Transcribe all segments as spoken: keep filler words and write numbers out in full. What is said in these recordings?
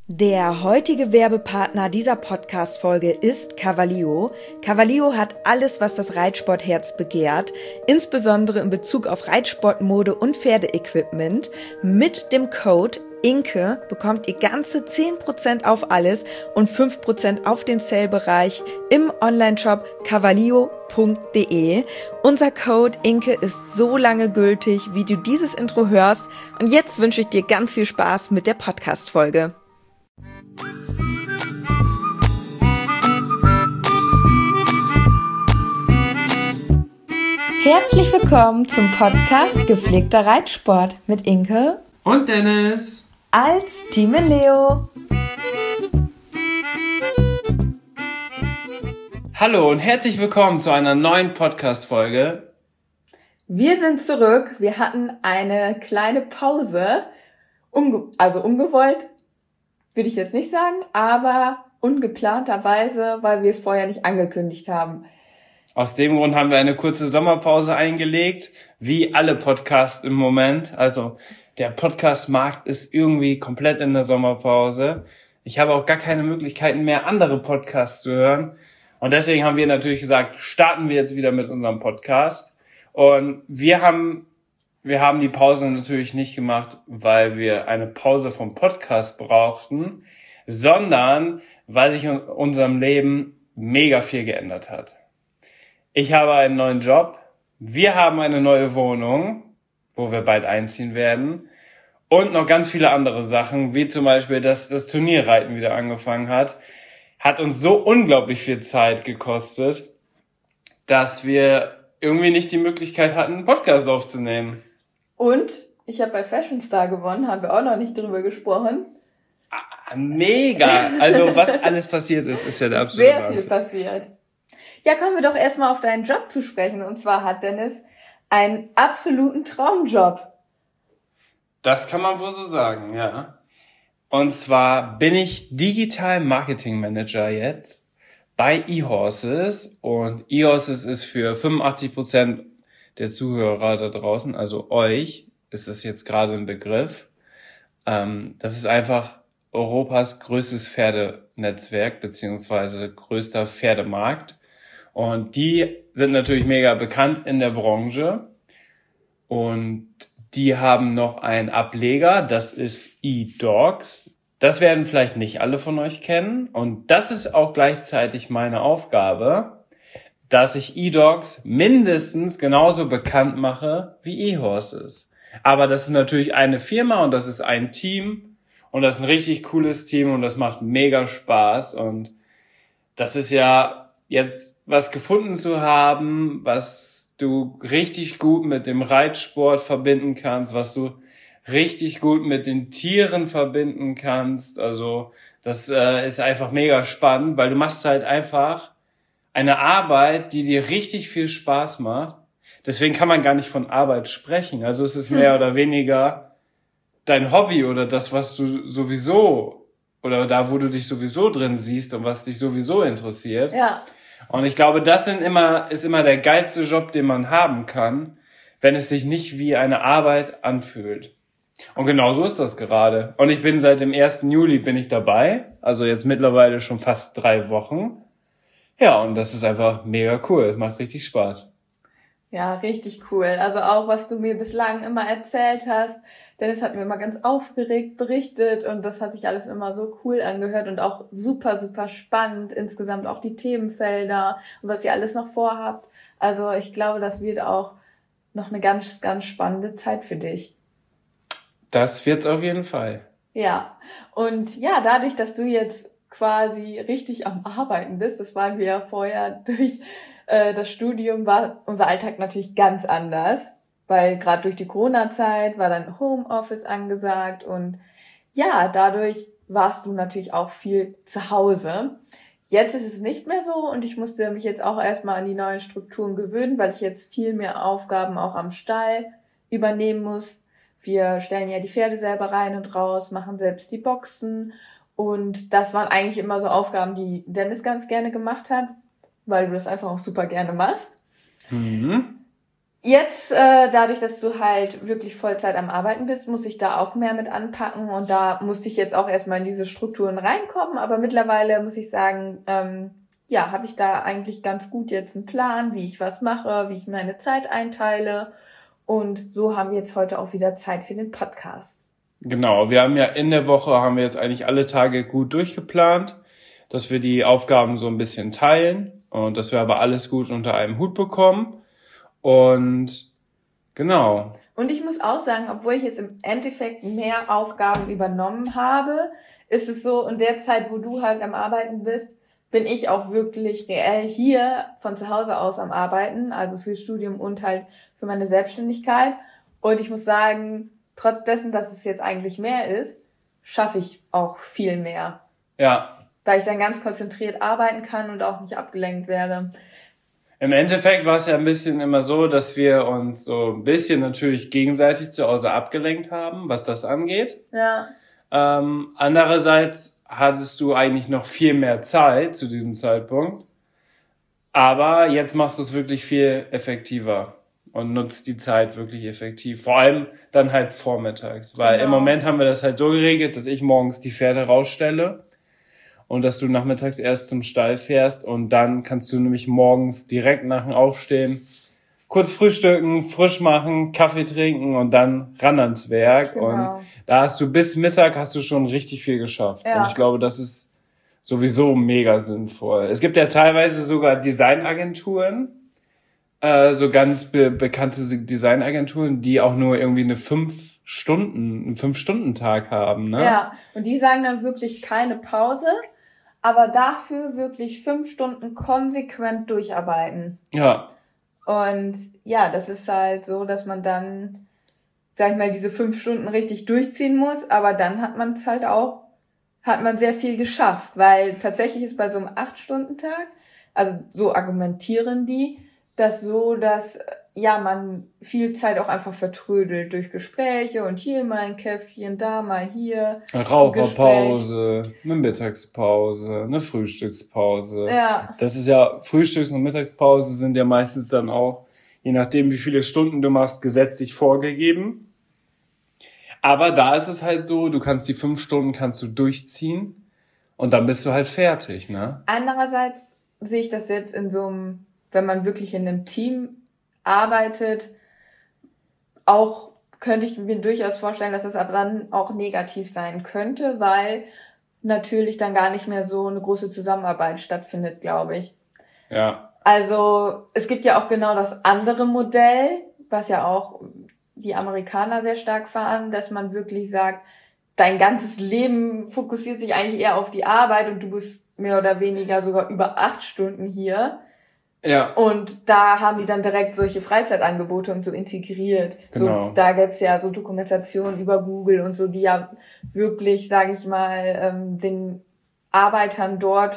Der heutige Werbepartner dieser Podcast-Folge ist Cavallio. Cavallio hat alles, was das Reitsportherz begehrt, insbesondere in Bezug auf Reitsportmode und Pferdeequipment. Mit dem Code Inke bekommt ihr ganze zehn Prozent auf alles und fünf Prozent auf den Sale-Bereich im Onlineshop cavallio punkt de. Unser Code Inke ist so lange gültig, wie du dieses Intro hörst. Und jetzt wünsche ich dir ganz viel Spaß mit der Podcast-Folge. Herzlich willkommen zum Podcast Gepflegter Reitsport mit Inke und Dennis als Team Leo. Hallo und herzlich willkommen zu einer neuen Podcast-Folge. Wir sind zurück. Wir hatten eine kleine Pause, Unge- also ungewollt, würde ich jetzt nicht sagen, aber ungeplanterweise, weil wir es vorher nicht angekündigt haben. Aus dem Grund haben wir eine kurze Sommerpause eingelegt, wie alle Podcasts im Moment. Also der Podcast-Markt ist irgendwie komplett in der Sommerpause. Ich habe auch gar keine Möglichkeiten mehr, andere Podcasts zu hören. Und deswegen haben wir natürlich gesagt, starten wir jetzt wieder mit unserem Podcast. Und wir haben, wir haben die Pause natürlich nicht gemacht, weil wir eine Pause vom Podcast brauchten, sondern weil sich in unserem Leben mega viel geändert hat. Ich habe einen neuen Job, wir haben eine neue Wohnung, wo wir bald einziehen werden und noch ganz viele andere Sachen, wie zum Beispiel, dass das Turnierreiten wieder angefangen hat, hat uns so unglaublich viel Zeit gekostet, dass wir irgendwie nicht die Möglichkeit hatten, einen Podcast aufzunehmen. Und ich habe bei Fashion Star gewonnen, haben wir auch noch nicht drüber gesprochen. Ah, mega! Also was alles passiert ist, ist ja der absolute Sehr Wahnsinn. viel passiert. Ja, kommen wir doch erstmal auf deinen Job zu sprechen. Und zwar hat Dennis einen absoluten Traumjob. Das kann man wohl so sagen, ja. Und zwar bin ich Digital Marketing Manager jetzt bei eHorses. Und eHorses ist für fünfundachtzig Prozent der Zuhörer da draußen, also euch, ist das jetzt gerade ein Begriff. Ähm, das ist einfach Europas größtes Pferdenetzwerk beziehungsweise größter Pferdemarkt. Und die sind natürlich mega bekannt in der Branche und die haben noch einen Ableger, das ist eDogs. Das werden vielleicht nicht alle von euch kennen und das ist auch gleichzeitig meine Aufgabe, dass ich eDogs mindestens genauso bekannt mache wie eHorses. Aber das ist natürlich eine Firma und das ist ein Team und das ist ein richtig cooles Team und das macht mega Spaß und das ist ja jetzt was gefunden zu haben, was du richtig gut mit dem Reitsport verbinden kannst, was du richtig gut mit den Tieren verbinden kannst. Also das äh, ist einfach mega spannend, weil du machst halt einfach eine Arbeit, die dir richtig viel Spaß macht. Deswegen kann man gar nicht von Arbeit sprechen. Also es ist mehr oder weniger dein Hobby oder das, was du sowieso oder da, wo du dich sowieso drin siehst und was dich sowieso interessiert. Ja. Und ich glaube, das sind immer, ist immer der geilste Job, den man haben kann, wenn es sich nicht wie eine Arbeit anfühlt. Und genau so ist das gerade. Und ich bin seit dem ersten Juli bin ich dabei, also jetzt mittlerweile schon fast drei Wochen. Ja, und das ist einfach mega cool. Es macht richtig Spaß. Ja, richtig cool. Also auch, was du mir bislang immer erzählt hast. Dennis hat mir immer ganz aufgeregt berichtet und das hat sich alles immer so cool angehört und auch super, super spannend. Insgesamt auch die Themenfelder und was ihr alles noch vorhabt. Also ich glaube, das wird auch noch eine ganz, ganz spannende Zeit für dich. Das wird's auf jeden Fall. Ja, und ja, dadurch, dass du jetzt quasi richtig am Arbeiten bist, das waren wir ja vorher durch äh, das Studium, war unser Alltag natürlich ganz anders. Weil gerade durch die Corona-Zeit war dann Homeoffice angesagt und ja, dadurch warst du natürlich auch viel zu Hause. Jetzt ist es nicht mehr so und ich musste mich jetzt auch erstmal an die neuen Strukturen gewöhnen, weil ich jetzt viel mehr Aufgaben auch am Stall übernehmen muss. Wir stellen ja die Pferde selber rein und raus, machen selbst die Boxen und das waren eigentlich immer so Aufgaben, die Dennis ganz gerne gemacht hat, weil du das einfach auch super gerne machst. Mhm. Jetzt, äh, dadurch, dass du halt wirklich Vollzeit am Arbeiten bist, muss ich da auch mehr mit anpacken und da musste ich jetzt auch erstmal in diese Strukturen reinkommen, aber mittlerweile muss ich sagen, ähm, ja, habe ich da eigentlich ganz gut jetzt einen Plan, wie ich was mache, wie ich meine Zeit einteile und so haben wir jetzt heute auch wieder Zeit für den Podcast. Genau, wir haben ja in der Woche, haben wir jetzt eigentlich alle Tage gut durchgeplant, dass wir die Aufgaben so ein bisschen teilen und dass wir aber alles gut unter einem Hut bekommen. Und genau. Und ich muss auch sagen, obwohl ich jetzt im Endeffekt mehr Aufgaben übernommen habe, ist es so, in der Zeit, wo du halt am Arbeiten bist, bin ich auch wirklich reell hier von zu Hause aus am Arbeiten, also fürs Studium und halt für meine Selbstständigkeit. Und ich muss sagen, trotz dessen, dass es jetzt eigentlich mehr ist, schaffe ich auch viel mehr. Ja. Weil ich dann ganz konzentriert arbeiten kann und auch nicht abgelenkt werde. Im Endeffekt war es ja ein bisschen immer so, dass wir uns so ein bisschen natürlich gegenseitig zu Hause abgelenkt haben, was das angeht. Ja. Ähm, andererseits hattest du eigentlich noch viel mehr Zeit zu diesem Zeitpunkt. Aber jetzt machst du es wirklich viel effektiver und nutzt die Zeit wirklich effektiv. Vor allem dann halt vormittags. Weil Genau. im Moment haben wir das halt so geregelt, dass ich morgens die Pferde rausstelle. Und dass du nachmittags erst zum Stall fährst und dann kannst du nämlich morgens direkt nach dem Aufstehen kurz frühstücken, frisch machen, Kaffee trinken und dann ran ans Werk. Genau. Und da hast du bis Mittag hast du schon richtig viel geschafft. Ja. Und ich glaube, das ist sowieso mega sinnvoll. Es gibt ja teilweise sogar Designagenturen, äh, so ganz be- bekannte Designagenturen, die auch nur irgendwie eine fünf Stunden, einen Fünf-Stunden-Tag haben, ne? Ja, und die sagen dann wirklich keine Pause, aber dafür wirklich fünf Stunden konsequent durcharbeiten. Ja. Und ja, das ist halt so, dass man dann, sag ich mal, diese fünf Stunden richtig durchziehen muss, aber dann hat man es halt auch, hat man sehr viel geschafft, weil tatsächlich ist bei so einem acht-Stunden-Tag, also so argumentieren die, das so, dass ja man viel Zeit auch einfach vertrödelt durch Gespräche und hier mal ein Käffchen, da mal hier. Raucherpause, eine Mittagspause, eine Frühstückspause. Ja. Das ist ja, Frühstücks- und Mittagspause sind ja meistens dann auch, je nachdem wie viele Stunden du machst, gesetzlich vorgegeben. Aber da ist es halt so, du kannst die fünf Stunden kannst du durchziehen und dann bist du halt fertig, ne? Andererseits sehe ich das jetzt in so einem, wenn man wirklich in einem Team arbeitet, auch könnte ich mir durchaus vorstellen, dass das aber dann auch negativ sein könnte, weil natürlich dann gar nicht mehr so eine große Zusammenarbeit stattfindet, glaube ich. Ja. Also es gibt ja auch genau das andere Modell, was ja auch die Amerikaner sehr stark fahren, dass man wirklich sagt, dein ganzes Leben fokussiert sich eigentlich eher auf die Arbeit und du bist mehr oder weniger sogar über acht Stunden hier. Ja. Und da haben die dann direkt solche Freizeitangebote und so integriert. Genau. So, da gibt's ja so Dokumentationen über Google und so, die ja wirklich, sage ich mal, ähm, den Arbeitern dort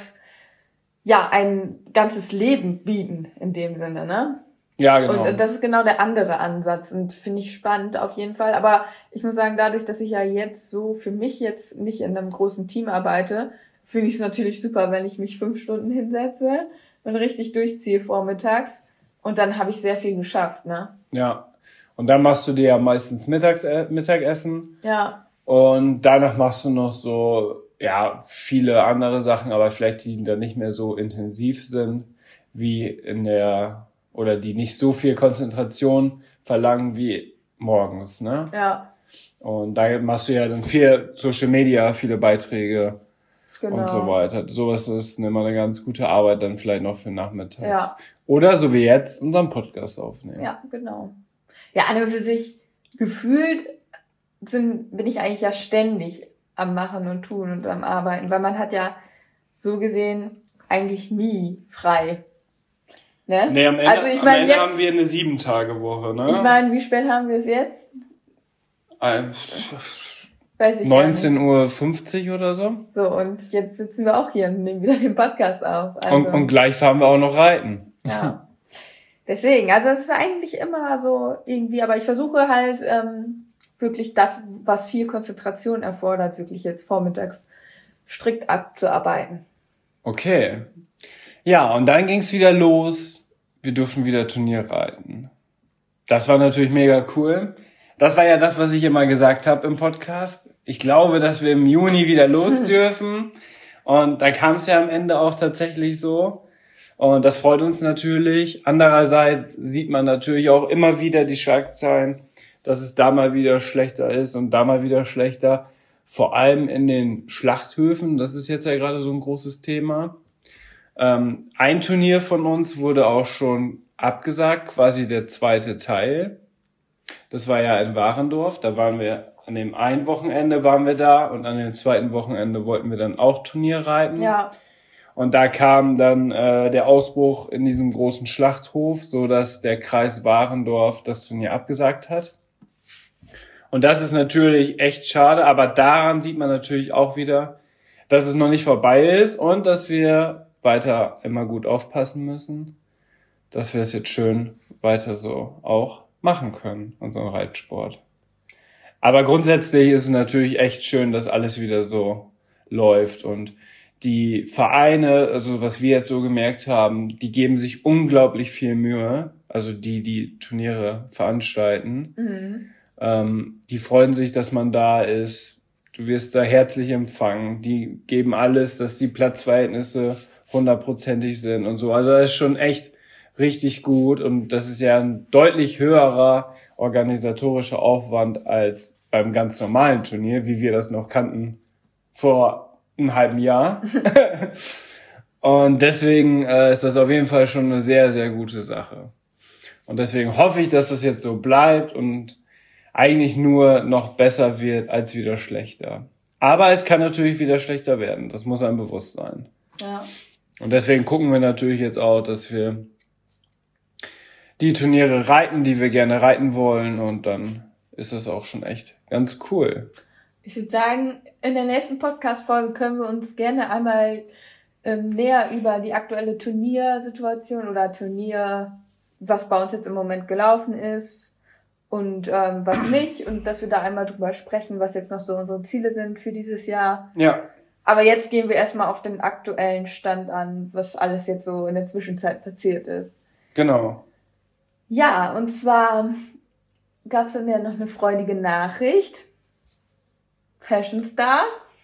ja ein ganzes Leben bieten in dem Sinne, ne? Ja, genau. Und das ist genau der andere Ansatz und finde ich spannend auf jeden Fall. Aber ich muss sagen, dadurch, dass ich ja jetzt so für mich jetzt nicht in einem großen Team arbeite, finde ich es natürlich super, wenn ich mich fünf Stunden hinsetze und richtig durchziehe vormittags und dann habe ich sehr viel geschafft, ne? Ja. Und dann machst du dir ja meistens Mittags, äh, Mittagessen. Ja. Und danach machst du noch so, ja, viele andere Sachen, aber vielleicht die dann nicht mehr so intensiv sind, wie in der, oder die nicht so viel Konzentration verlangen wie morgens, ne? Ja. Und da machst du ja dann viel Social Media, viele Beiträge. Genau. Und so weiter. Sowas ist immer eine ganz gute Arbeit dann vielleicht noch für nachmittags. Ja. Oder so wie jetzt unseren Podcast aufnehmen. Ja, genau. Ja, an und für sich gefühlt sind, bin ich eigentlich ja ständig am Machen und Tun und am Arbeiten, weil man hat ja so gesehen eigentlich nie frei. Ne? Nee, am Ende, also ich am mein, Ende jetzt, haben wir eine Sieben-Tage-Woche, ne? Ich meine, wie spät haben wir es jetzt? Ein, Weiß ich neunzehn Uhr fünfzig oder so. So, und jetzt sitzen wir auch hier und nehmen wieder den Podcast auf. Also, und, und gleich fahren wir auch noch reiten. Ja. Deswegen, also es ist eigentlich immer so irgendwie, aber ich versuche halt ähm, wirklich das, was viel Konzentration erfordert, wirklich jetzt vormittags strikt abzuarbeiten. Das war natürlich mega cool. Das war ja das, was ich immer gesagt habe im Podcast. Ich glaube, dass wir im Juni wieder los dürfen. Und da kam es ja am Ende auch tatsächlich so. Und das freut uns natürlich. Andererseits sieht man natürlich auch immer wieder die Schlagzeilen, dass es da mal wieder schlechter ist und da mal wieder schlechter. Vor allem in den Schlachthöfen. Das ist jetzt ja gerade so ein großes Thema. Ähm, ein Turnier von uns wurde auch schon abgesagt, quasi der zweite Teil. Das war ja in Warendorf. Da waren wir an dem einen Wochenende waren wir da und an dem zweiten Wochenende wollten wir dann auch Turnier reiten. Ja. Und da kam dann äh, der Ausbruch in diesem großen Schlachthof, so dass der Kreis Warendorf das Turnier abgesagt hat. Und das ist natürlich echt schade, aber daran sieht man natürlich auch wieder, dass es noch nicht vorbei ist und dass wir weiter immer gut aufpassen müssen, dass wir es jetzt schön weiter so auch machen können, unseren Reitsport. Aber grundsätzlich ist es natürlich echt schön, dass alles wieder so läuft und die Vereine, also was wir jetzt so gemerkt haben, die geben sich unglaublich viel Mühe, also die, die Turniere veranstalten. Mhm. Ähm, die freuen sich, dass man da ist. Du wirst da herzlich empfangen. Die geben alles, dass die Platzverhältnisse hundertprozentig sind und so. Also das ist schon echt richtig gut und das ist ja ein deutlich höherer organisatorischer Aufwand als beim ganz normalen Turnier, wie wir das noch kannten vor einem halben Jahr. Und deswegen äh, ist das auf jeden Fall schon eine sehr, sehr gute Sache. Und deswegen hoffe ich, dass das jetzt so bleibt und eigentlich nur noch besser wird als wieder schlechter. Aber es kann natürlich wieder schlechter werden. Das muss einem bewusst sein. Ja. Und deswegen gucken wir natürlich jetzt auch, dass wir die Turniere reiten, die wir gerne reiten wollen. Und dann ist das auch schon echt ganz cool. Ich würde sagen, in der nächsten Podcast-Folge können wir uns gerne einmal ähm, näher über die aktuelle Turniersituation oder Turnier, was bei uns jetzt im Moment gelaufen ist und ähm, was nicht. Und dass wir da einmal drüber sprechen, was jetzt noch so unsere Ziele sind für dieses Jahr. Ja. Aber jetzt gehen wir erstmal auf den aktuellen Stand an, was alles jetzt so in der Zwischenzeit passiert ist. Genau. Ja, und zwar gab es dann ja noch eine freudige Nachricht. Fashion Star.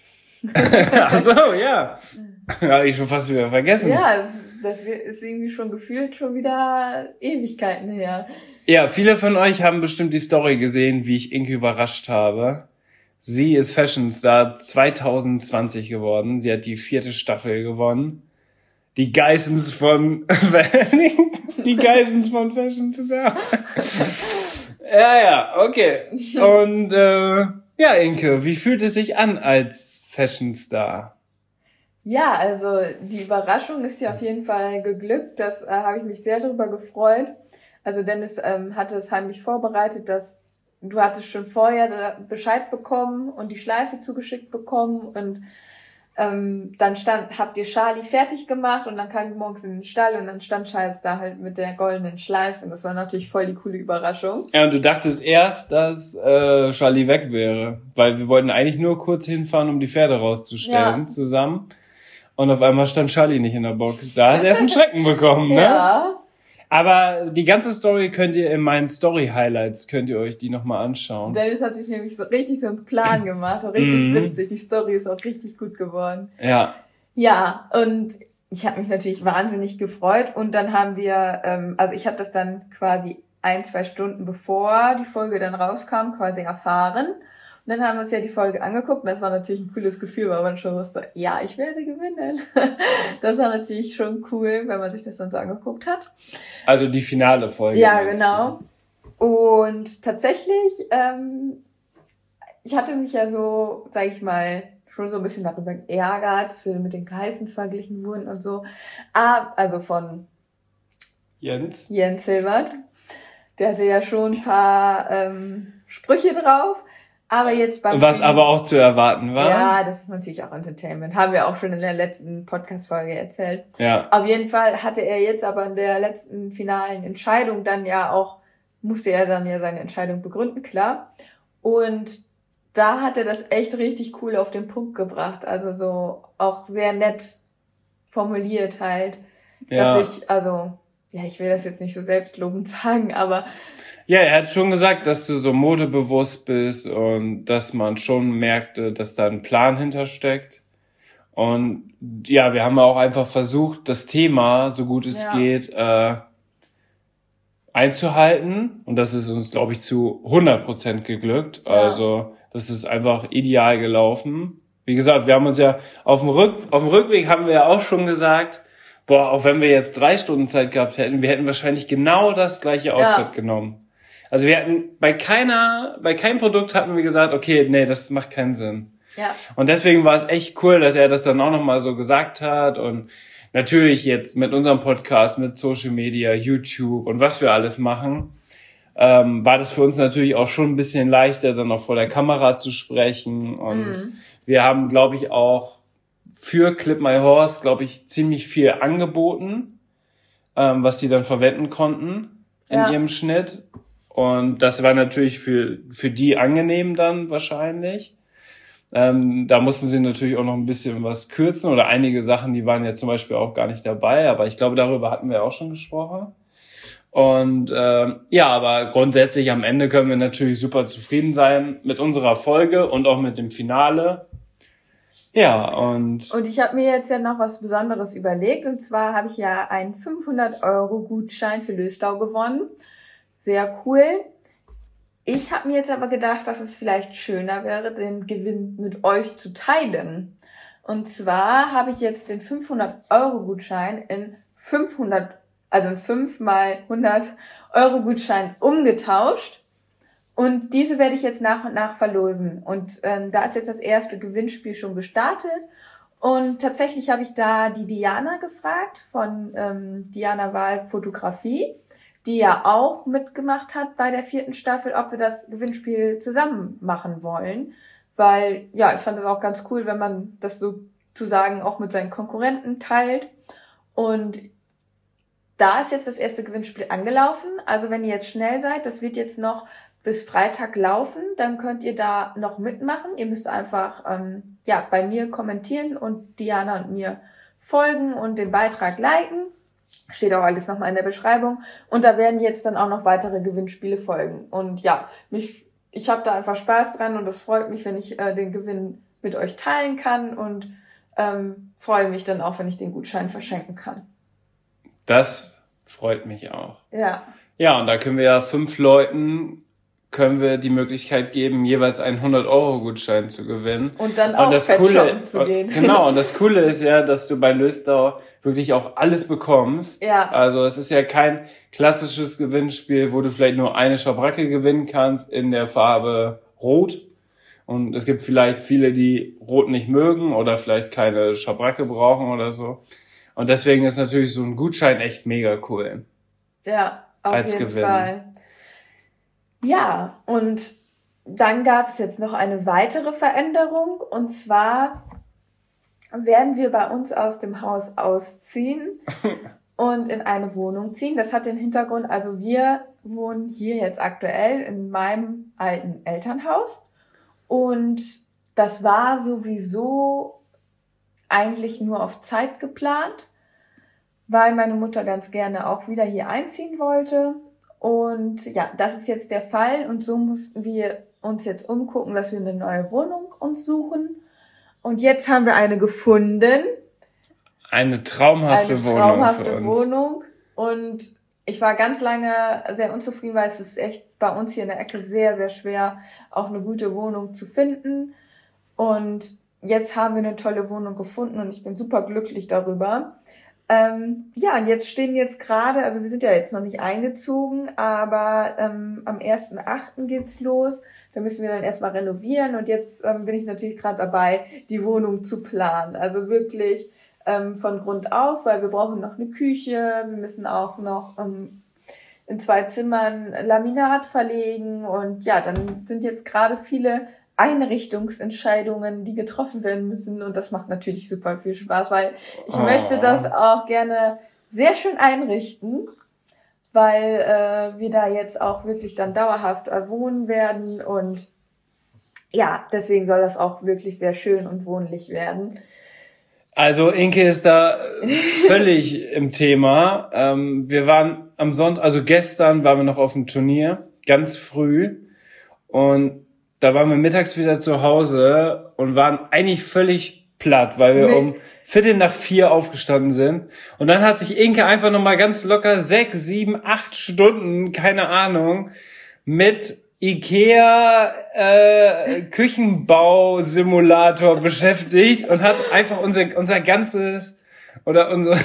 Ach so, ja. Habe ich schon fast wieder vergessen. Ja, das, das ist irgendwie schon gefühlt schon wieder Ewigkeiten her. Ja, viele von euch haben bestimmt die Story gesehen, wie ich Inke überrascht habe. Sie ist Fashion Star zwanzig zwanzig geworden. Sie hat die vierte Staffel gewonnen. Die Geissens von die Geissens von Fashion Star. Ja, ja, okay. Und äh, ja, Inke, wie fühlt es sich an als Fashion Star? Ja, also die Überraschung ist ja auf jeden Fall geglückt. Das äh, habe ich mich sehr darüber gefreut. Also Dennis ähm, hatte es heimlich vorbereitet, dass du hattest schon vorher Bescheid bekommen und die Schleife zugeschickt bekommen und ähm, dann stand, habt ihr Charlie fertig gemacht und dann kam ich morgens in den Stall und dann stand Charles da halt mit der goldenen Schleife und das war natürlich voll die coole Überraschung. Ja, und du dachtest erst, dass äh, Charlie weg wäre, weil wir wollten eigentlich nur kurz hinfahren, um die Pferde rauszustellen Ja. zusammen und auf einmal stand Charlie nicht in der Box. Da hast du erst einen Schrecken bekommen, ne? Ja. Aber die ganze Story könnt ihr in meinen Story-Highlights, könnt ihr euch die nochmal anschauen. Dennis hat sich nämlich so richtig so einen Plan gemacht, war richtig Mhm. witzig. Die Story ist auch richtig gut geworden. Ja. Ja, und ich habe mich natürlich wahnsinnig gefreut und dann haben wir, ähm, also ich habe das dann quasi ein, zwei Stunden bevor die Folge dann rauskam, quasi erfahren. Und dann haben wir uns ja die Folge angeguckt und das war natürlich ein cooles Gefühl, weil man schon wusste, ja, ich werde gewinnen. Das war natürlich schon cool, wenn man sich das dann so angeguckt hat. Also die finale Folge. Ja, meinst genau. Und tatsächlich, ähm, ich hatte mich ja so, sag ich mal, schon so ein bisschen darüber geärgert, dass wir mit den Geissens verglichen wurden und so. Ah, also von du? Jens. Jens Hilbert. Der hatte ja schon ein paar ähm, Sprüche drauf. Aber jetzt beim Was Film- aber auch zu erwarten war. Ja, das ist natürlich auch Entertainment. Haben wir auch schon in der letzten Podcast-Folge erzählt. Ja. Auf jeden Fall hatte er jetzt aber in der letzten finalen Entscheidung dann ja auch, musste er dann ja seine Entscheidung begründen, klar. Und da hat er das echt richtig cool auf den Punkt gebracht. Also so auch sehr nett formuliert halt. Ja. Dass ich, also, ja, ich will das jetzt nicht so selbstlobend sagen, aber... Ja, er hat schon gesagt, dass du so modebewusst bist und dass man schon merkte, dass da ein Plan hintersteckt. Und ja, wir haben auch einfach versucht, das Thema, so gut es ja. geht, äh, einzuhalten. Und das ist uns, glaube ich, zu hundert Prozent geglückt. Ja. Also das ist einfach ideal gelaufen. Wie gesagt, wir haben uns ja auf dem, Rück, auf dem Rückweg haben wir ja auch schon gesagt, boah, auch wenn wir jetzt drei Stunden Zeit gehabt hätten, wir hätten wahrscheinlich genau das gleiche Outfit ja. genommen. Also wir hatten bei keiner, bei keinem Produkt hatten wir gesagt, okay, nee, das macht keinen Sinn. Ja. Und deswegen war es echt cool, dass er das dann auch nochmal so gesagt hat. Und natürlich jetzt mit unserem Podcast, mit Social Media, YouTube und was wir alles machen, ähm, war das für uns natürlich auch schon ein bisschen leichter, dann auch vor der Kamera zu sprechen. Und mhm. wir haben, glaube ich, auch für Clip My Horse, glaube ich, ziemlich viel angeboten, ähm, was die dann verwenden konnten in ja. ihrem Schnitt. Und das war natürlich für für die angenehm dann wahrscheinlich. Ähm, da mussten sie natürlich auch noch ein bisschen was kürzen oder einige Sachen, die waren ja zum Beispiel auch gar nicht dabei. Aber ich glaube, darüber hatten wir auch schon gesprochen. Und ähm, ja, aber grundsätzlich am Ende können wir natürlich super zufrieden sein mit unserer Folge und auch mit dem Finale. Ja, und... Und ich habe mir jetzt ja noch was Besonderes überlegt. Und zwar habe ich ja einen fünfhundert Euro Gutschein für Löstau gewonnen. Sehr cool. Ich habe mir jetzt aber gedacht, dass es vielleicht schöner wäre, den Gewinn mit euch zu teilen. Und zwar habe ich jetzt den fünfhundert Euro Gutschein in fünfhundert, also in fünf mal hundert Euro Gutschein umgetauscht. Und diese werde ich jetzt nach und nach verlosen. Und ähm, da ist jetzt das erste Gewinnspiel schon gestartet. Und tatsächlich habe ich da die Diana gefragt von ähm, Diana Wahl Fotografie, die ja auch mitgemacht hat bei der vierten Staffel, ob wir das Gewinnspiel zusammen machen wollen. Weil, ja, ich fand das auch ganz cool, wenn man das sozusagen auch mit seinen Konkurrenten teilt. Und da ist jetzt das erste Gewinnspiel angelaufen. Also wenn ihr jetzt schnell seid, das wird jetzt noch bis Freitag laufen, dann könnt ihr da noch mitmachen. Ihr müsst einfach ähm, ja bei mir kommentieren und Diana und mir folgen und den Beitrag liken. Steht auch alles nochmal in der Beschreibung. Und da werden jetzt dann auch noch weitere Gewinnspiele folgen. Und ja, mich, ich habe da einfach Spaß dran und es freut mich, wenn ich äh, den Gewinn mit euch teilen kann und ähm, freue mich dann auch, wenn ich den Gutschein verschenken kann. Das freut mich auch. Ja. Ja, und da können wir ja fünf Leuten können wir die Möglichkeit geben, jeweils einen hundert Euro Gutschein zu gewinnen. Und dann auch fett shoppen zu gehen. Genau, und das Coole ist ja, dass du bei Löstau wirklich auch alles bekommst. Ja. Also es ist ja kein klassisches Gewinnspiel, wo du vielleicht nur eine Schabracke gewinnen kannst in der Farbe Rot. Und es gibt vielleicht viele, die Rot nicht mögen oder vielleicht keine Schabracke brauchen oder so. Und deswegen ist natürlich so ein Gutschein echt mega cool. Ja, auf als jeden Gewinn. Fall. Ja, und dann gab es jetzt noch eine weitere Veränderung. Und zwar werden wir bei uns aus dem Haus ausziehen und in eine Wohnung ziehen. Das hat den Hintergrund, also wir wohnen hier jetzt aktuell in meinem alten Elternhaus. Und das war sowieso eigentlich nur auf Zeit geplant, weil meine Mutter ganz gerne auch wieder hier einziehen wollte. Und ja, das ist jetzt der Fall. Und so mussten wir uns jetzt umgucken, dass wir eine neue Wohnung uns suchen. Und jetzt haben wir eine gefunden. Eine traumhafte eine Wohnung traumhafte für uns. Wohnung. Und ich war ganz lange sehr unzufrieden, weil es ist echt bei uns hier in der Ecke sehr, sehr schwer, auch eine gute Wohnung zu finden. Und jetzt haben wir eine tolle Wohnung gefunden und ich bin super glücklich darüber. Ähm, ja, und jetzt stehen jetzt gerade, also wir sind ja jetzt noch nicht eingezogen, aber ähm, am ersten achten geht's los. Da müssen wir dann erstmal renovieren und jetzt ähm, bin ich natürlich gerade dabei, die Wohnung zu planen. Also wirklich ähm, von Grund auf, weil wir brauchen noch eine Küche, wir müssen auch noch ähm, in zwei Zimmern Laminat verlegen und ja, dann sind jetzt gerade viele Einrichtungsentscheidungen, die getroffen werden müssen und das macht natürlich super viel Spaß, weil ich oh. möchte das auch gerne sehr schön einrichten, weil äh, wir da jetzt auch wirklich dann dauerhaft wohnen werden und ja, deswegen soll das auch wirklich sehr schön und wohnlich werden. Also Inke ist da völlig im Thema. Ähm, wir waren am Sonntag, also gestern waren wir noch auf dem Turnier, ganz früh. Und da waren wir mittags wieder zu Hause und waren eigentlich völlig platt, weil wir nee. um Viertel nach vier aufgestanden sind. Und dann hat sich Inke einfach nochmal ganz locker sechs, sieben, acht Stunden, keine Ahnung, mit Ikea äh, Küchenbausimulator beschäftigt und hat einfach unser unser ganzes oder unsere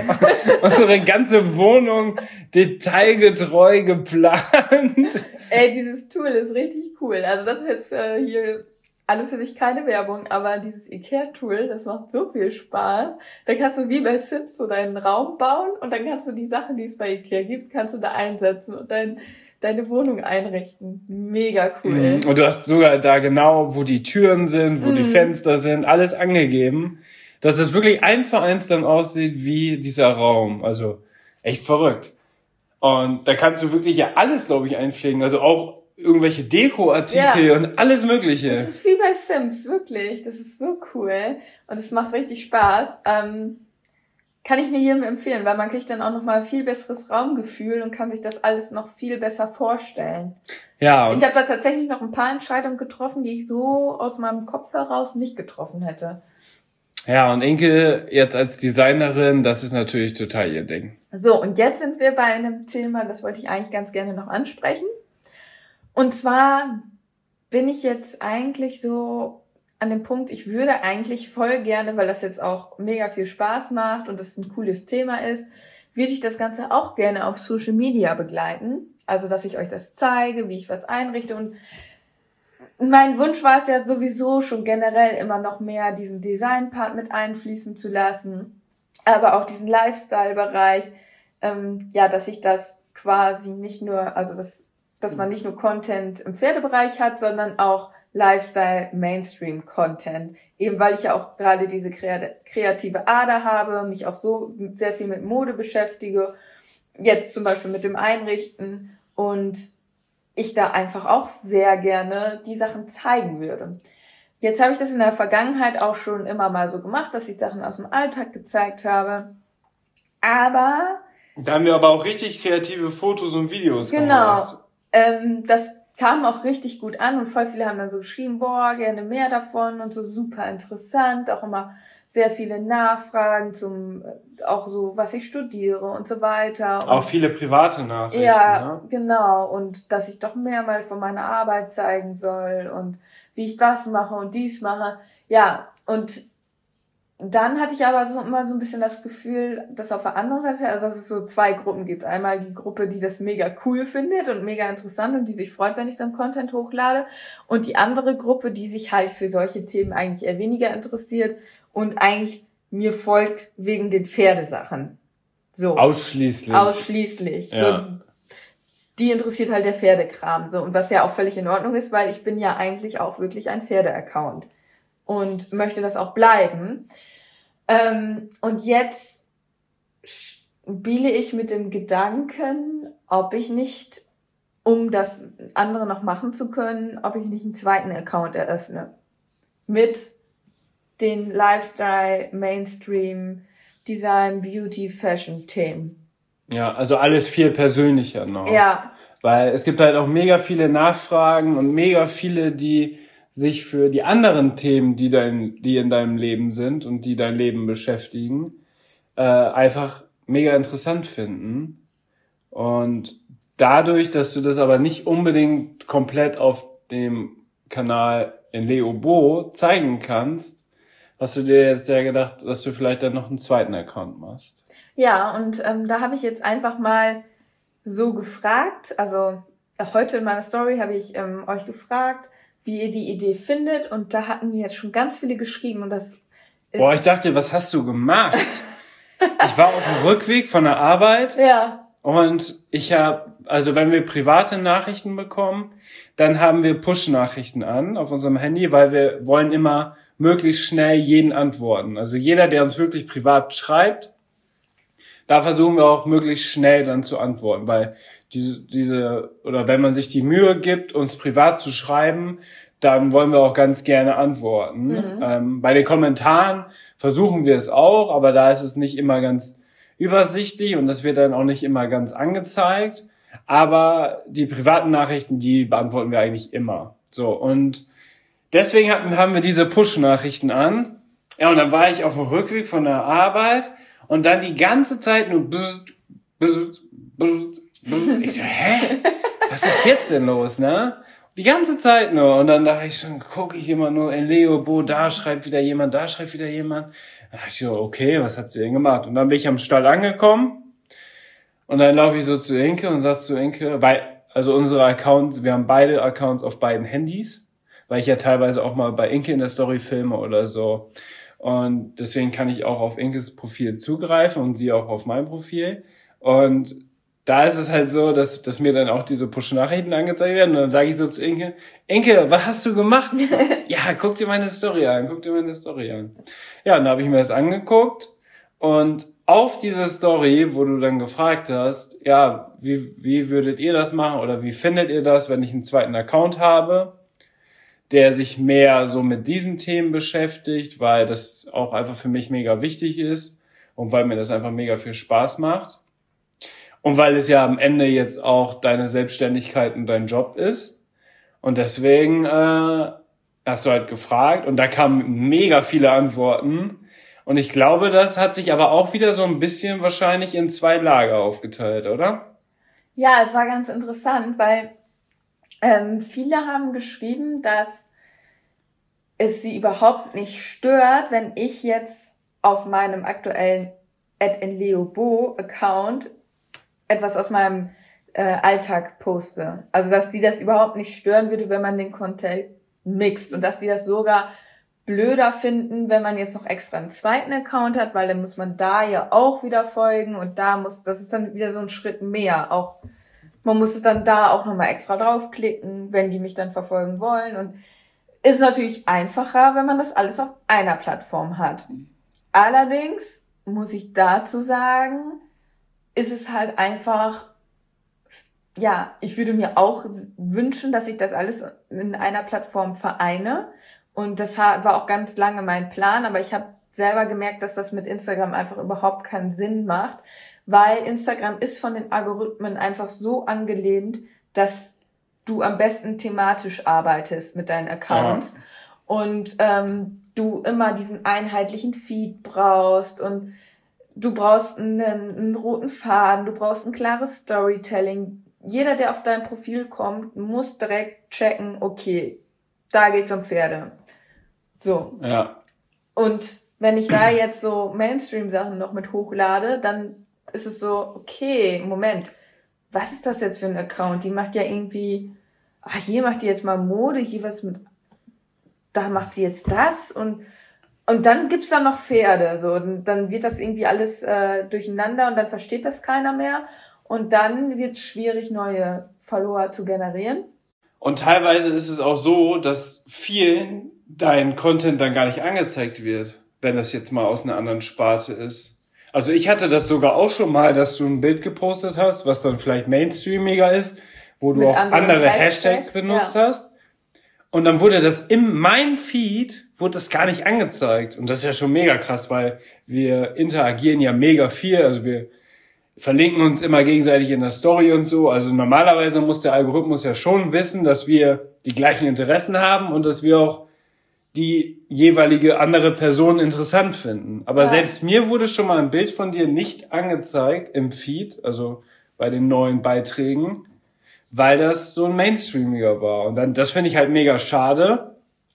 unsere ganze Wohnung detailgetreu geplant. Ey, dieses Tool ist richtig cool. Also das ist jetzt äh, hier alle für sich keine Werbung, aber dieses Ikea-Tool, das macht so viel Spaß. Da kannst du wie bei Sims so deinen Raum bauen und dann kannst du die Sachen, die es bei Ikea gibt, kannst du da einsetzen und dein deine Wohnung einrichten. Mega cool. Und du hast sogar da genau, wo die Türen sind, wo mm. die Fenster sind, alles angegeben, dass das wirklich eins zu eins dann aussieht wie dieser Raum. Also echt verrückt. Und da kannst du wirklich ja alles, glaube ich, einpflegen. Also auch irgendwelche Dekoartikel ja. und alles Mögliche. Das ist wie bei Sims, wirklich. Das ist so cool. Und es macht richtig Spaß. Ähm, Kann ich mir jedem empfehlen, weil man kriegt dann auch nochmal viel besseres Raumgefühl und kann sich das alles noch viel besser vorstellen. Ja. Ich habe da tatsächlich noch ein paar Entscheidungen getroffen, die ich so aus meinem Kopf heraus nicht getroffen hätte. Ja, und Inke jetzt als Designerin, das ist natürlich total ihr Ding. So, und jetzt sind wir bei einem Thema, das wollte ich eigentlich ganz gerne noch ansprechen. Und zwar bin ich jetzt eigentlich so an dem Punkt, ich würde eigentlich voll gerne, weil das jetzt auch mega viel Spaß macht und das ein cooles Thema ist, würde ich das Ganze auch gerne auf Social Media begleiten. Also, dass ich euch das zeige, wie ich was einrichte. Und mein Wunsch war es ja sowieso schon generell immer noch mehr, diesen Design-Part mit einfließen zu lassen, aber auch diesen Lifestyle-Bereich, ähm, ja, dass ich das quasi nicht nur, also dass, dass man nicht nur Content im Pferdebereich hat, sondern auch Lifestyle, Mainstream-Content. Eben weil ich ja auch gerade diese kreative Ader habe, mich auch so sehr viel mit Mode beschäftige, jetzt zum Beispiel mit dem Einrichten und ich da einfach auch sehr gerne die Sachen zeigen würde. Jetzt habe ich das in der Vergangenheit auch schon immer mal so gemacht, dass ich Sachen aus dem Alltag gezeigt habe. Aber... Da haben wir aber auch richtig kreative Fotos und Videos genau, gemacht. Genau. Ähm, das kam auch richtig gut an und voll viele haben dann so geschrieben, boah, gerne mehr davon und so super interessant, auch immer sehr viele Nachfragen zum, auch so, was ich studiere und so weiter. Und auch viele private Nachrichten, ja, ne? Genau, und dass ich doch mehr mal von meiner Arbeit zeigen soll und wie ich das mache und dies mache. Ja, und dann hatte ich aber so immer so ein bisschen das Gefühl, dass auf der anderen Seite, also dass es so zwei Gruppen gibt. Einmal die Gruppe, die das mega cool findet und mega interessant und die sich freut, wenn ich dann Content hochlade. Und die andere Gruppe, die sich halt für solche Themen eigentlich eher weniger interessiert und eigentlich mir folgt wegen den Pferdesachen. So. Ausschließlich. Ausschließlich. Ja. So, die interessiert halt der Pferdekram. So. Und was ja auch völlig in Ordnung ist, weil ich bin ja eigentlich auch wirklich ein Pferde-Account. Und möchte das auch bleiben. Ähm, und jetzt spiele ich mit dem Gedanken, ob ich nicht, um das andere noch machen zu können, ob ich nicht einen zweiten Account eröffne. Mit den Lifestyle, Mainstream, Design, Beauty, Fashion Themen. Ja, also alles viel persönlicher noch. Ja. Weil es gibt halt auch mega viele Nachfragen und mega viele, die sich für die anderen Themen, die dein, die in deinem Leben sind und die dein Leben beschäftigen, äh, einfach mega interessant finden. Und dadurch, dass du das aber nicht unbedingt komplett auf dem Kanal in Leo Bo zeigen kannst, hast du dir jetzt ja gedacht, dass du vielleicht dann noch einen zweiten Account machst. Ja, und ähm, da habe ich jetzt einfach mal so gefragt, also heute in meiner Story habe ich ähm, euch gefragt, wie ihr die Idee findet, und da hatten mir jetzt schon ganz viele geschrieben und das ist... Boah, ich dachte, was hast du gemacht? Ich war auf dem Rückweg von der Arbeit. Ja. Und ich habe, also wenn wir private Nachrichten bekommen, dann haben wir Push-Nachrichten an auf unserem Handy, weil wir wollen immer möglichst schnell jeden antworten. Also jeder, der uns wirklich privat schreibt, da versuchen wir auch möglichst schnell dann zu antworten, weil diese, diese, oder wenn man sich die Mühe gibt, uns privat zu schreiben, dann wollen wir auch ganz gerne antworten. Mhm. Ähm, bei den Kommentaren versuchen wir es auch, aber da ist es nicht immer ganz übersichtlich und das wird dann auch nicht immer ganz angezeigt. Aber die privaten Nachrichten, die beantworten wir eigentlich immer. So, und deswegen hatten, haben wir diese Push-Nachrichten an. Ja, und dann war ich auf dem Rückweg von der Arbeit und dann die ganze Zeit nur bzz, bzz, bzz, bzz. Ich so, hä? Was ist jetzt denn los, ne? Die ganze Zeit nur. Und dann dachte ich schon, gucke ich immer nur in Leo, Bo, da schreibt wieder jemand, da schreibt wieder jemand. Da dachte ich so, okay, was hat sie denn gemacht? Und dann bin ich am Stall angekommen und dann laufe ich so zu Inke und sag zu Inke, weil, also unsere Accounts, wir haben beide Accounts auf beiden Handys, weil ich ja teilweise auch mal bei Inke in der Story filme oder so. Und deswegen kann ich auch auf Inkes Profil zugreifen und sie auch auf mein Profil. Und da ist es halt so, dass, dass mir dann auch diese Push-Nachrichten angezeigt werden. Und dann sage ich so zu Inke, Inke, was hast du gemacht? Ja, guck dir meine Story an, guck dir meine Story an. Ja, und dann habe ich mir das angeguckt. Und auf diese Story, wo du dann gefragt hast, ja, wie, wie würdet ihr das machen oder wie findet ihr das, wenn ich einen zweiten Account habe, der sich mehr so mit diesen Themen beschäftigt, weil das auch einfach für mich mega wichtig ist und weil mir das einfach mega viel Spaß macht. Und weil es ja am Ende jetzt auch deine Selbstständigkeit und dein Job ist. Und deswegen äh, hast du halt gefragt und da kamen mega viele Antworten. Und ich glaube, das hat sich aber auch wieder so ein bisschen wahrscheinlich in zwei Lager aufgeteilt, oder? Ja, es war ganz interessant, weil ähm, viele haben geschrieben, dass es sie überhaupt nicht stört, wenn ich jetzt auf meinem aktuellen at inleobo Account etwas aus meinem äh, Alltag poste. Also, dass die das überhaupt nicht stören würde, wenn man den Content mixt. Und dass die das sogar blöder finden, wenn man jetzt noch extra einen zweiten Account hat, weil dann muss man da ja auch wieder folgen und da muss, das ist dann wieder so ein Schritt mehr. Auch, man muss es dann da auch nochmal extra draufklicken, wenn die mich dann verfolgen wollen. Und ist natürlich einfacher, wenn man das alles auf einer Plattform hat. Allerdings muss ich dazu sagen, ist es halt einfach, ja, ich würde mir auch wünschen, dass ich das alles in einer Plattform vereine. Und das war auch ganz lange mein Plan, aber ich habe selber gemerkt, dass das mit Instagram einfach überhaupt keinen Sinn macht, weil Instagram ist von den Algorithmen einfach so angelehnt, dass du am besten thematisch arbeitest mit deinen Accounts. Ja. Und ähm, du immer diesen einheitlichen Feed brauchst und du brauchst einen, einen roten Faden, du brauchst ein klares Storytelling. Jeder, der auf dein Profil kommt, muss direkt checken, okay, da geht's um Pferde. So. Ja. Und wenn ich da jetzt so Mainstream-Sachen noch mit hochlade, dann ist es so, okay, Moment, was ist das jetzt für ein Account? Die macht ja irgendwie, ah, hier macht die jetzt mal Mode, hier was mit, da macht sie jetzt das und Und dann gibt's da noch Pferde, so. Und dann wird das irgendwie alles äh, durcheinander und dann versteht das keiner mehr. Und dann wird's schwierig, neue Follower zu generieren. Und teilweise ist es auch so, dass vielen dein Content dann gar nicht angezeigt wird, wenn das jetzt mal aus einer anderen Sparte ist. Also ich hatte das sogar auch schon mal, dass du ein Bild gepostet hast, was dann vielleicht mainstreamiger ist, wo du Mit auch andere Hashtags, Hashtags benutzt ja. hast. Und dann wurde das in meinem Feed, wurde das gar nicht angezeigt. Und das ist ja schon mega krass, weil wir interagieren ja mega viel. Also wir verlinken uns immer gegenseitig in der Story und so. Also normalerweise muss der Algorithmus ja schon wissen, dass wir die gleichen Interessen haben und dass wir auch die jeweilige andere Person interessant finden. Aber ja. selbst mir wurde schon mal ein Bild von dir nicht angezeigt im Feed, also bei den neuen Beiträgen, weil das so ein Mainstreamiger war. Und dann, das finde ich halt mega schade,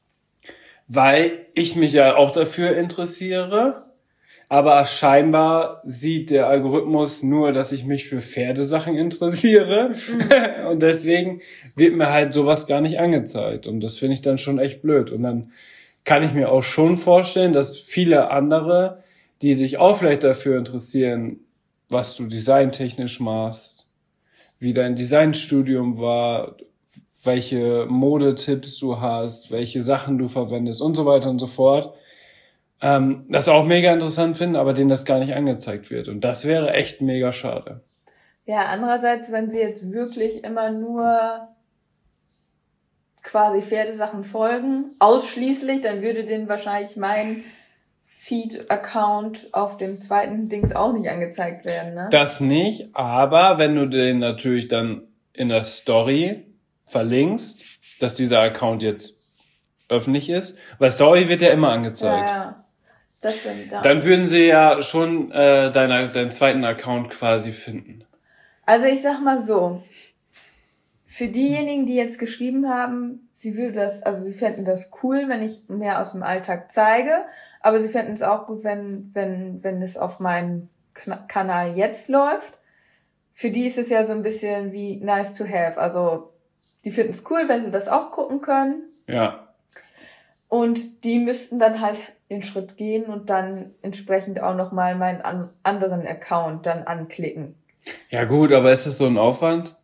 weil ich mich ja auch dafür interessiere, aber scheinbar sieht der Algorithmus nur, dass ich mich für Pferdesachen interessiere mhm. und deswegen wird mir halt sowas gar nicht angezeigt und das finde ich dann schon echt blöd. Und dann kann ich mir auch schon vorstellen, dass viele andere, die sich auch vielleicht dafür interessieren, was du designtechnisch machst, wie dein Designstudium war, welche Modetipps du hast, welche Sachen du verwendest und so weiter und so fort, ähm, das auch mega interessant finden, aber denen das gar nicht angezeigt wird. Und das wäre echt mega schade. Ja, andererseits, wenn sie jetzt wirklich immer nur quasi Pferdesachen folgen, ausschließlich, dann würde denen wahrscheinlich mein Feed-Account auf dem zweiten Dings auch nicht angezeigt werden, ne? Das nicht, aber wenn du den natürlich dann in der Story verlinkst, dass dieser Account jetzt öffentlich ist, weil Story wird ja immer angezeigt. Ja, ja. Das stimmt, ja. Dann würden sie ja schon äh, deinen, deinen zweiten Account quasi finden. Also ich sag mal so, für diejenigen, die jetzt geschrieben haben, sie würde das, also sie fänden das cool, wenn ich mehr aus dem Alltag zeige, aber sie fänden es auch gut, wenn, wenn, wenn es auf meinem K- Kanal jetzt läuft. Für die ist es ja so ein bisschen wie nice to have, also die finden es cool, wenn sie das auch gucken können. Ja. Und die müssten dann halt den Schritt gehen und dann entsprechend auch nochmal meinen an, anderen Account dann anklicken. Ja gut, aber ist das so ein Aufwand?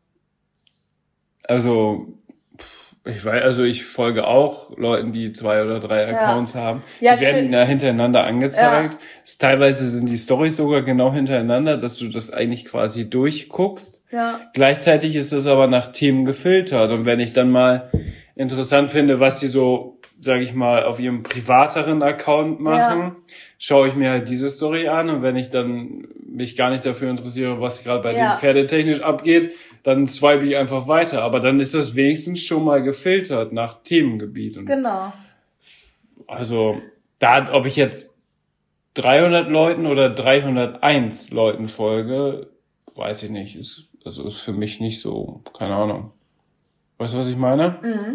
Also, ich weiß, also ich folge auch Leuten, die zwei oder drei Accounts ja. haben. Die ja, werden schön. ja hintereinander angezeigt. Ja. Teilweise sind die Storys sogar genau hintereinander, dass du das eigentlich quasi durchguckst. Ja. Gleichzeitig ist es aber nach Themen gefiltert. Und wenn ich dann mal interessant finde, was die so, sage ich mal, auf ihrem privateren Account machen, ja. schaue ich mir halt diese Story an. Und wenn ich dann mich gar nicht dafür interessiere, was gerade bei ja. den pferdetechnisch abgeht, dann swipe ich einfach weiter. Aber dann ist das wenigstens schon mal gefiltert nach Themengebiet. Und genau. Also, da, ob ich jetzt dreihundert Leuten oder dreihunderteins Leuten folge, weiß ich nicht. Ist, also ist für mich nicht so, keine Ahnung. Weißt du, was ich meine?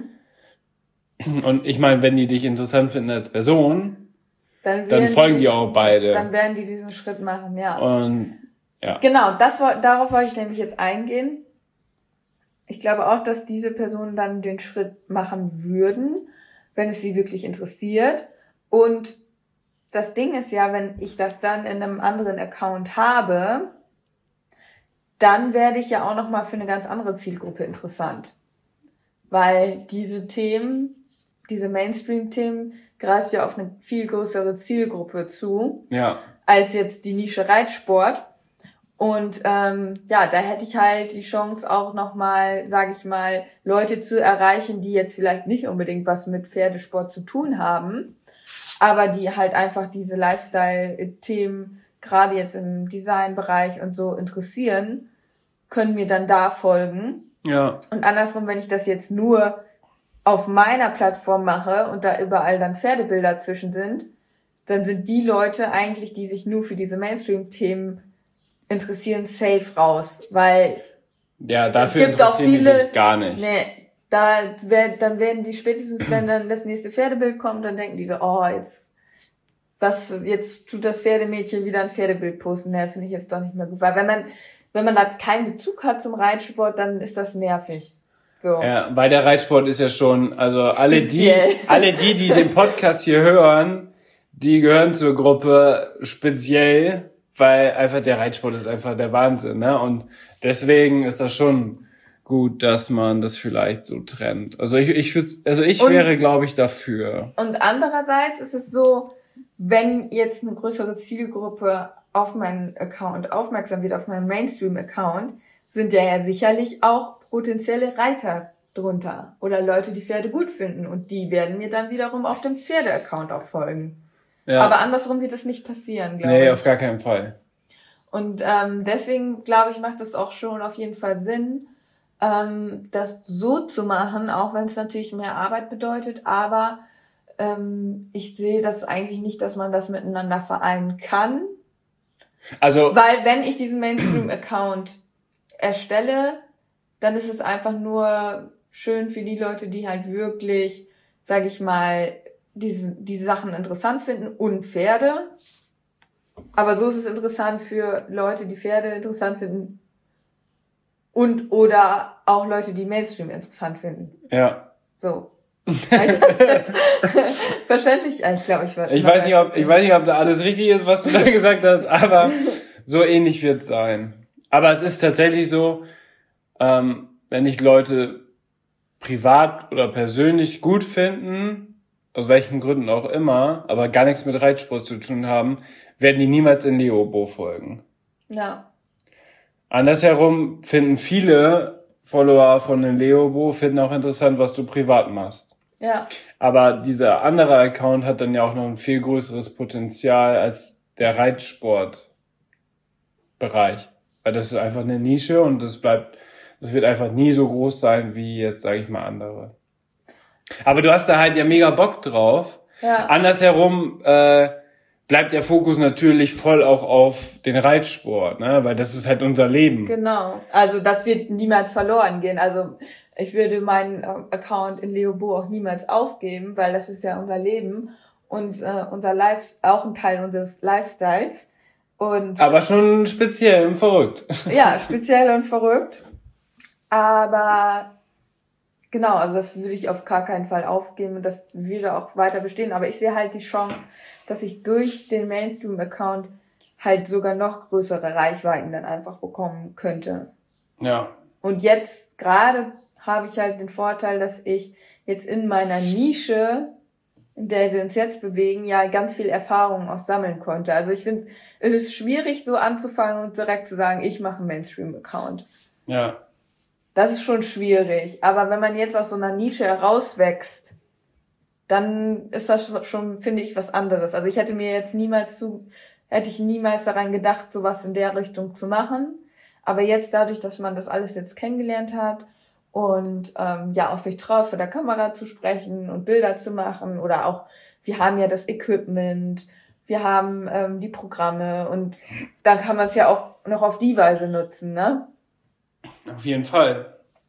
Mhm. Und ich meine, wenn die dich interessant finden als Person, dann, dann folgen die, die auch beide. Dann werden die diesen Schritt machen, ja. Und ja. Genau, das darauf wollte ich nämlich jetzt eingehen. Ich glaube auch, dass diese Personen dann den Schritt machen würden, wenn es sie wirklich interessiert. Und das Ding ist ja, wenn ich das dann in einem anderen Account habe, dann werde ich ja auch nochmal für eine ganz andere Zielgruppe interessant. Weil diese Themen, diese Mainstream-Themen, greift ja auf eine viel größere Zielgruppe zu, ja. als jetzt die Nische Reitsport. Und ähm, ja, da hätte ich halt die Chance auch nochmal, sage ich mal, Leute zu erreichen, die jetzt vielleicht nicht unbedingt was mit Pferdesport zu tun haben, aber die halt einfach diese Lifestyle-Themen gerade jetzt im Designbereich und so interessieren, können mir dann da folgen. Ja. Und andersrum, wenn ich das jetzt nur auf meiner Plattform mache und da überall dann Pferdebilder zwischen sind, dann sind die Leute eigentlich, die sich nur für diese Mainstream-Themen interessieren, safe raus, weil ja, dafür es gibt auch viele, die sich gar nicht. Nee, da wär, dann werden die spätestens, wenn dann das nächste Pferdebild kommt, dann denken die so, oh, jetzt was jetzt tut das Pferdemädchen wieder ein Pferdebild posten, ne, finde ich jetzt doch nicht mehr gut, weil wenn man wenn man da keinen Bezug hat zum Reitsport, dann ist das nervig. So. Ja, weil der Reitsport ist ja schon, also alle die, alle die, die den Podcast hier hören, die gehören zur Gruppe speziell, weil einfach der Reitsport ist einfach der Wahnsinn, ne? Und deswegen ist das schon gut, dass man das vielleicht so trennt. Also ich, ich würde, also ich und, wäre, glaube ich, dafür. Und andererseits ist es so, wenn jetzt eine größere Zielgruppe auf meinen Account aufmerksam wird, auf meinen Mainstream-Account, sind ja ja sicherlich auch potenzielle Reiter drunter oder Leute, die Pferde gut finden und die werden mir dann wiederum auf dem Pferde-Account auch folgen. Ja. Aber andersrum wird es nicht passieren, glaube nee, ich. Nee, auf gar keinen Fall. Und ähm, deswegen, glaube ich, macht es auch schon auf jeden Fall Sinn, ähm, das so zu machen, auch wenn es natürlich mehr Arbeit bedeutet, aber ähm, ich sehe das eigentlich nicht, dass man das miteinander vereinen kann. Also, weil wenn ich diesen Mainstream-Account erstelle, dann ist es einfach nur schön für die Leute, die halt wirklich, sage ich mal, diese die Sachen interessant finden und Pferde. Aber so ist es interessant für Leute, die Pferde interessant finden und oder auch Leute, die Mainstream interessant finden. Ja. So. Verständlich? Ich glaube, ich war. Ich weiß nicht, ob ich weiß nicht, ob da alles richtig ist, was du da gesagt hast, aber so ähnlich wird es sein. Aber es ist tatsächlich so, ähm, wenn ich Leute privat oder persönlich gut finden, aus welchen Gründen auch immer, aber gar nichts mit Reitsport zu tun haben, werden die niemals in Leobo folgen. Ja. Andersherum finden viele Follower von den Leobo finden auch interessant, was du privat machst. Ja. Aber dieser andere Account hat dann ja auch noch ein viel größeres Potenzial als der Reitsportbereich. Weil das ist einfach eine Nische und das bleibt, das wird einfach nie so groß sein wie jetzt, sage ich mal, andere. Aber du hast da halt ja mega Bock drauf. Ja. Andersherum äh, bleibt der Fokus natürlich voll auch auf den Reitsport, ne? Weil das ist halt unser Leben. Genau. Also das wird niemals verloren gehen. Also ich würde meinen äh, Account in Leobo auch niemals aufgeben, weil das ist ja unser Leben und äh, unser Life auch ein Teil unseres Lifestyles. Und Aber schon speziell und verrückt. ja, speziell und verrückt. Aber genau, also das würde ich auf gar keinen Fall aufgeben und das würde auch weiter bestehen. Aber ich sehe halt die Chance, dass ich durch den Mainstream-Account halt sogar noch größere Reichweiten dann einfach bekommen könnte. Ja. Und jetzt gerade habe ich halt den Vorteil, dass ich jetzt in meiner Nische, in der wir uns jetzt bewegen, ja ganz viel Erfahrung auch sammeln konnte. Also ich finde, es ist schwierig so anzufangen und direkt zu sagen, ich mache einen Mainstream-Account. Ja. Das ist schon schwierig. Aber wenn man jetzt aus so einer Nische herauswächst, dann ist das schon, finde ich, was anderes. Also ich hätte mir jetzt niemals zu, hätte ich niemals daran gedacht, sowas in der Richtung zu machen. Aber jetzt dadurch, dass man das alles jetzt kennengelernt hat und ähm, ja auch sich traut, vor der Kamera zu sprechen und Bilder zu machen oder auch, wir haben ja das Equipment, wir haben ähm, die Programme und dann kann man es ja auch noch auf die Weise nutzen, ne? Auf jeden Fall.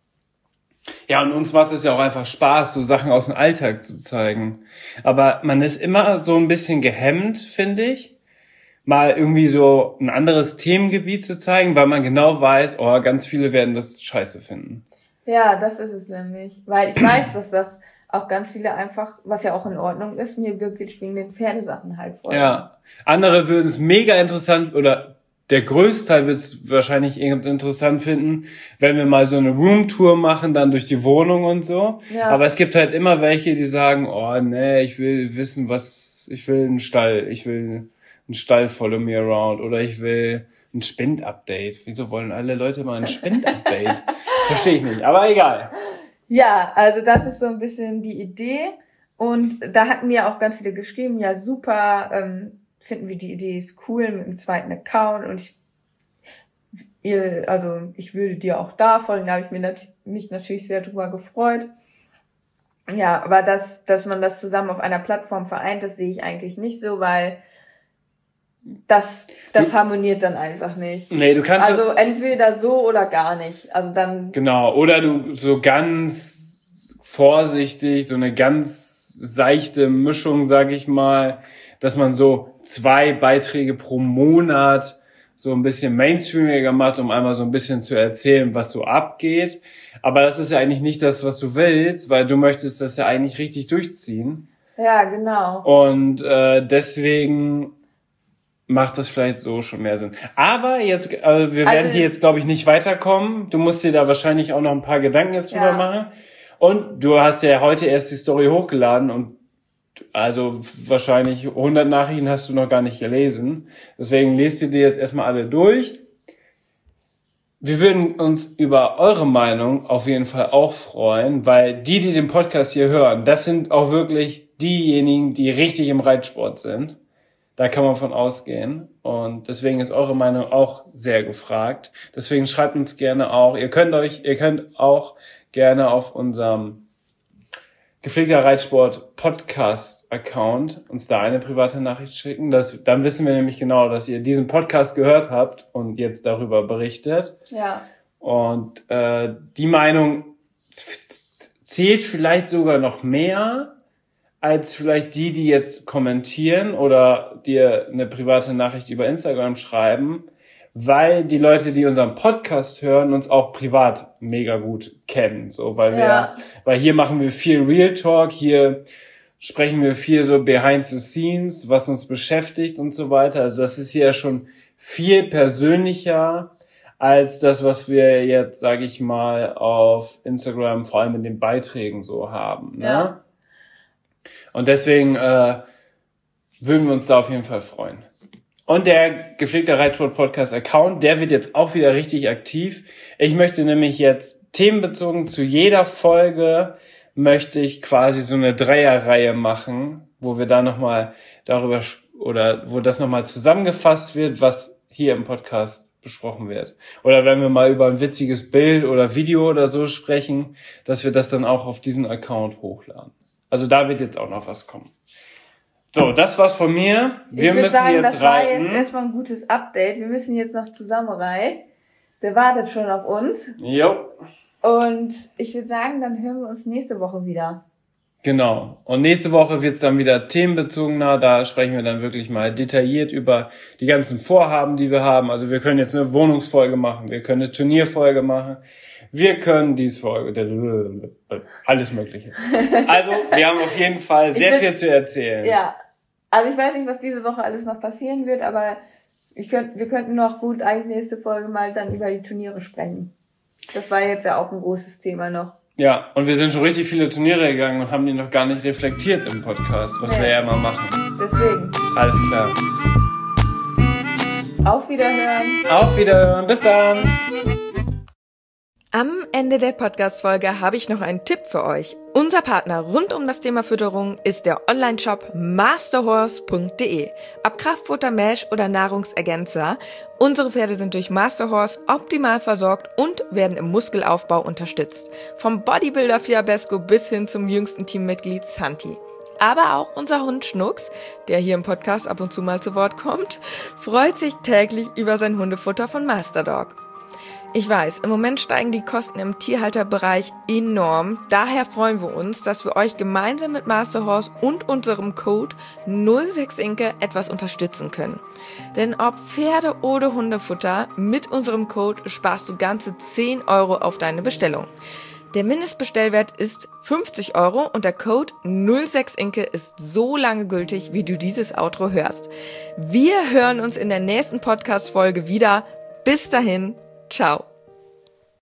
Ja, und uns macht es ja auch einfach Spaß, so Sachen aus dem Alltag zu zeigen. Aber man ist immer so ein bisschen gehemmt, finde ich, mal irgendwie so ein anderes Themengebiet zu zeigen, weil man genau weiß, oh, ganz viele werden das scheiße finden. Ja, das ist es nämlich. Weil ich weiß, dass das auch ganz viele einfach, was ja auch in Ordnung ist, mir wirklich wegen den Pferdesachen halt folgen. Ja, andere würden es mega interessant oder der Größteil wird es wahrscheinlich interessant finden, wenn wir mal so eine Roomtour machen, dann durch die Wohnung und so. Ja. Aber es gibt halt immer welche, die sagen, oh nee, ich will wissen, was, ich will einen Stall, ich will einen Stall follow me around oder ich will ein Spind-Update. Wieso wollen alle Leute mal ein Spind-Update? Verstehe ich nicht, aber egal. Ja, also das ist so ein bisschen die Idee. Und da hatten mir auch ganz viele geschrieben, ja super, ähm, finden wir die Idee ist cool mit dem zweiten Account und ich, ihr, also ich würde dir auch da folgen, da habe ich mir nat- mich natürlich sehr drüber gefreut. Ja, aber das, dass man das zusammen auf einer Plattform vereint, das sehe ich eigentlich nicht so, weil das, das harmoniert dann einfach nicht. Nee, du kannst also entweder so oder gar nicht. Also dann. Genau, oder du so ganz vorsichtig, so eine ganz seichte Mischung, sag ich mal, dass man so zwei Beiträge pro Monat so ein bisschen mainstreamiger macht, um einmal so ein bisschen zu erzählen, was so abgeht. Aber das ist ja eigentlich nicht das, was du willst, weil du möchtest das ja eigentlich richtig durchziehen. Ja, genau. Und äh, deswegen macht das vielleicht so schon mehr Sinn. Aber jetzt, äh, wir werden also, hier jetzt, glaube ich, nicht weiterkommen. Du musst dir da wahrscheinlich auch noch ein paar Gedanken jetzt drüber ja. machen. Und du hast ja heute erst die Story hochgeladen und also wahrscheinlich hundert Nachrichten hast du noch gar nicht gelesen. Deswegen lest ihr die jetzt erstmal alle durch. Wir würden uns über eure Meinung auf jeden Fall auch freuen, weil die, die den Podcast hier hören, das sind auch wirklich diejenigen, die richtig im Reitsport sind. Da kann man von ausgehen. Und deswegen ist eure Meinung auch sehr gefragt. Deswegen schreibt uns gerne auch. Ihr könnt euch, ihr könnt auch gerne auf unserem Gepflegter Reitsport Podcast Account uns da eine private Nachricht schicken. Das, dann wissen wir nämlich genau, dass ihr diesen Podcast gehört habt und jetzt darüber berichtet. Ja. Und äh, die Meinung zählt vielleicht sogar noch mehr als vielleicht die, die jetzt kommentieren oder dir eine private Nachricht über Instagram schreiben, weil die Leute, die unseren Podcast hören, uns auch privat mega gut kennen, so, weil wir, ja. weil hier machen wir viel Real Talk, hier sprechen wir viel so behind the scenes, was uns beschäftigt und so weiter. Also das ist hier schon viel persönlicher als das, was wir jetzt, sage ich mal, auf Instagram vor allem in den Beiträgen so haben. Ne? Ja. Und deswegen äh, würden wir uns da auf jeden Fall freuen. Und der Gepflegter Reitsport Podcast Account, der wird jetzt auch wieder richtig aktiv. Ich möchte nämlich jetzt themenbezogen zu jeder Folge möchte ich quasi so eine Dreierreihe machen, wo wir da nochmal darüber oder wo das nochmal zusammengefasst wird, was hier im Podcast besprochen wird. Oder wenn wir mal über ein witziges Bild oder Video oder so sprechen, dass wir das dann auch auf diesen Account hochladen. Also da wird jetzt auch noch was kommen. So, das war's von mir. Wir ich müssen sagen, jetzt das war reiten. jetzt erstmal ein gutes Update. Wir müssen jetzt noch zusammenreiten. Der wartet schon auf uns. Jo. Und ich würde sagen, dann hören wir uns nächste Woche wieder. Genau. Und nächste Woche wird's dann wieder themenbezogener. Da sprechen wir dann wirklich mal detailliert über die ganzen Vorhaben, die wir haben. Also wir können jetzt eine Wohnungsfolge machen. Wir können eine Turnierfolge machen. Wir können dies Folge, alles Mögliche. Also, wir haben auf jeden Fall sehr will, viel zu erzählen. Ja, also ich weiß nicht, was diese Woche alles noch passieren wird, aber ich könnt, wir könnten noch gut eigentlich nächste Folge mal dann über die Turniere sprechen. Das war jetzt ja auch ein großes Thema noch. Ja, und wir sind schon richtig viele Turniere gegangen und haben die noch gar nicht reflektiert im Podcast, was nee. wir ja immer machen. Deswegen. Alles klar. Auf Wiederhören. Auf Wiederhören. Bis dann. Am Ende der Podcast-Folge habe ich noch einen Tipp für euch. Unser Partner rund um das Thema Fütterung ist der Online-Shop masterhorse punkt de. Ob Kraftfutter, Mesh oder Nahrungsergänzer, unsere Pferde sind durch Masterhorse optimal versorgt und werden im Muskelaufbau unterstützt. Vom Bodybuilder Fiabesco bis hin zum jüngsten Teammitglied Santi. Aber auch unser Hund Schnucks, der hier im Podcast ab und zu mal zu Wort kommt, freut sich täglich über sein Hundefutter von Masterdog. Ich weiß, im Moment steigen die Kosten im Tierhalterbereich enorm. Daher freuen wir uns, dass wir euch gemeinsam mit Masterhorse und unserem Code null sechs Inke etwas unterstützen können. Denn ob Pferde- oder Hundefutter, mit unserem Code sparst du ganze zehn Euro auf deine Bestellung. Der Mindestbestellwert ist fünfzig Euro und der Code null sechs Inke ist so lange gültig, wie du dieses Outro hörst. Wir hören uns in der nächsten Podcast-Folge wieder. Bis dahin. Ciao.